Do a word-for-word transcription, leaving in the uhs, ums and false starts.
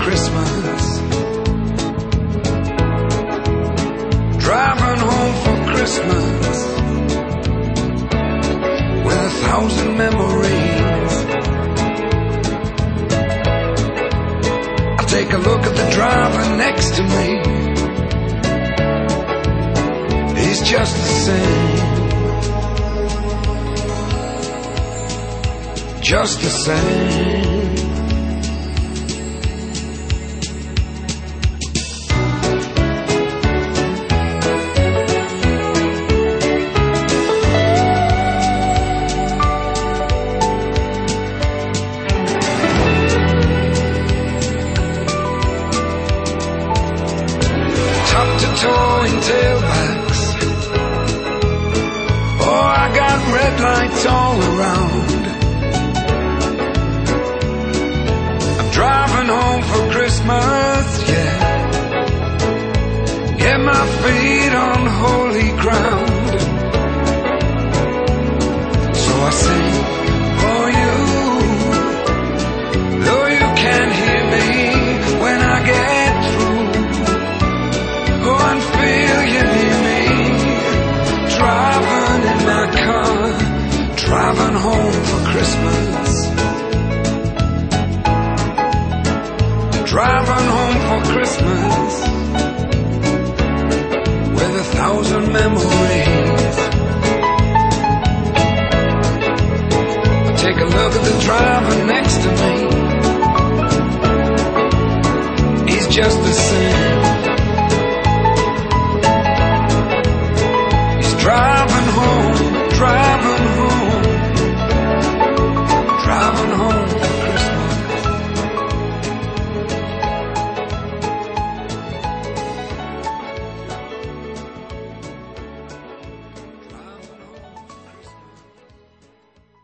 Christmas. Driving home for Christmas with a thousand memories. I take a look at the driver next to me. He's just the same, just the same. Towing tailbacks. Oh, I got red lights all around. I'm driving home for Christmas, yeah. Get my feet on holy ground. So I sing for you, though you can't hear me when I get through. Go and feel you near me. Driving in my car, driving home for Christmas. Driving home for Christmas with a thousand memories. I take a look at the driver next to me. He's just the same,